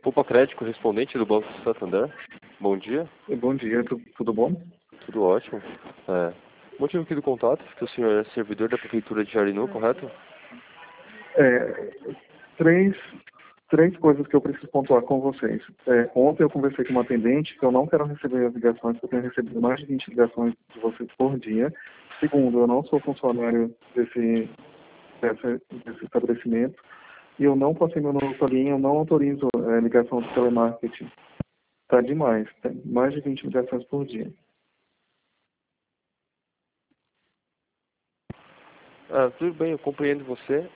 Poupa Crédito, correspondente do Banco Santander. Bom dia. Bom dia, tudo bom? Tudo ótimo. O motivo aqui do contato é que o senhor é servidor da Prefeitura de Jarinu, correto? Três coisas que eu preciso pontuar com vocês. Ontem eu conversei com uma atendente que eu não quero receber as ligações, porque eu tenho recebido mais de 20 ligações de vocês por dia. Segundo, eu não sou funcionário desse estabelecimento e eu não passei meu número para alguém, eu não autorizo ligação de telemarketing. Tá demais, tem mais de 20 ligações por dia. Tudo bem, eu compreendo você.